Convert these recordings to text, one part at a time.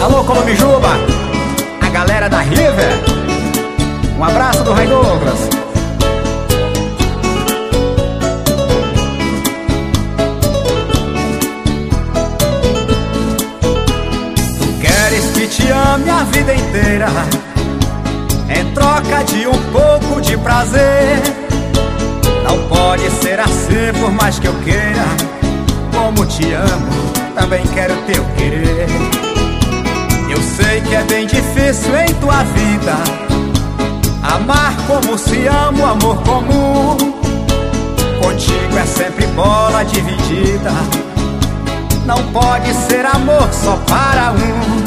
Alô, Colomijuba, a galera da River. Um abraço do Ray Douglas. Tu queres que te ame a vida inteira, em troca de um pouco de prazer. Não pode ser assim por mais que eu queira. Como te amo, também quero teu querer. Eu sei que é bem difícil em tua vida amar como se ama o amor comum. Contigo é sempre bola dividida. Não pode ser amor só para um.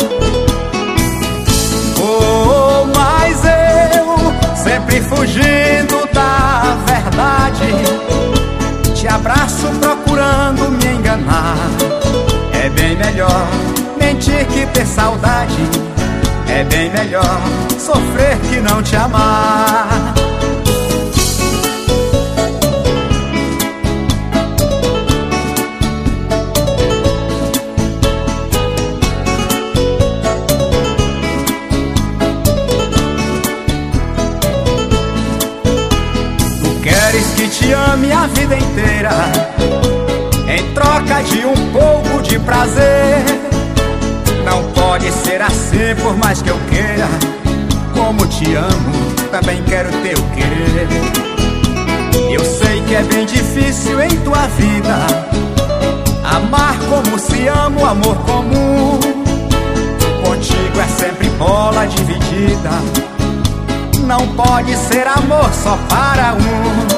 Oh, mas eu sempre fugindo da verdade, te abraço procurando me enganar. É bem melhor mentir que ter saudade. É bem melhor sofrer que não te amar. Tu queres que te ame a vida inteira, em troca de um pouco de prazer. Não pode ser assim por mais que eu queira. Como te amo, também quero teu querer. Eu sei que é bem difícil em tua vida amar como se ama o amor comum. Contigo é sempre bola dividida. Não pode ser amor só para um.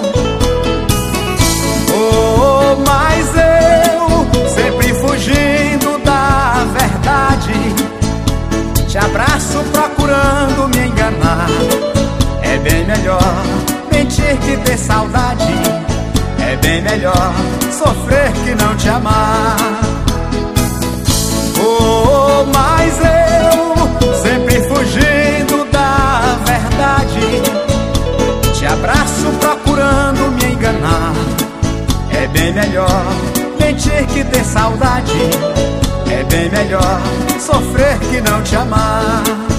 Oh, mas eu sempre fugindo da verdade, te abraço procurando me enganar. É bem melhor mentir que ter saudade. É bem melhor sofrer que não te amar. Oh, mas eu sempre fugindo da verdade, te abraço procurando me enganar. É bem melhor mentir que ter saudade. É bem melhor sofrer que não te amar.